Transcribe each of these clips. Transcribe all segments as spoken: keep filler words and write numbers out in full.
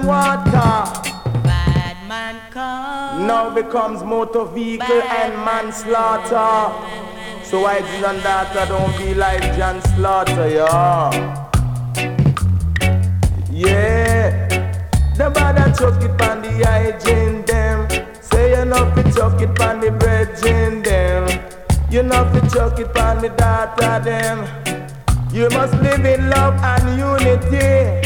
water. Bad man come. Now becomes motor vehicle and manslaughter. So why did and daughter don't be like John Slaughter, yeah. Yeah. The bother chuck it on the hygiene them. Say you know fi chuck it on the brethren them. You know fi chuck it on the daughter them. You must live in love and unity.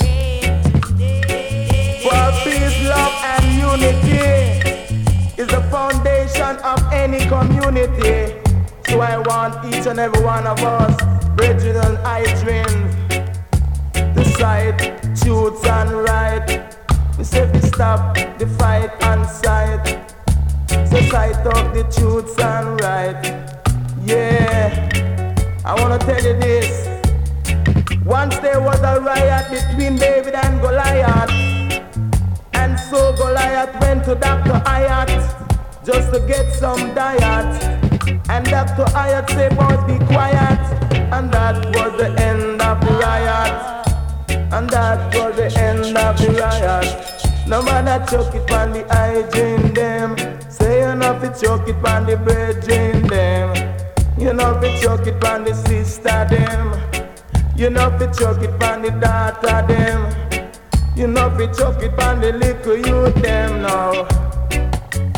For peace, love and unity is the foundation of any community. So I want each and every one of us, brethren and hygiene, to sight, truths and right. We say we stop the fight and sight. So sight of the truths and right. Yeah, I wanna tell you this. Once there was a riot between David and Goliath, and so Goliath went to Doctor Ayat just to get some diet. And Doctor Ayat said, boys, be quiet. And that was the end of the riot. And that was the end of the riot. No matter chuck it on the hygiene them. Say enough it chuck it on the brethren them. You know fi chuck it on the sister them. You know fi chuck it on the daughter them. You know fi chuck it on the little youth them now.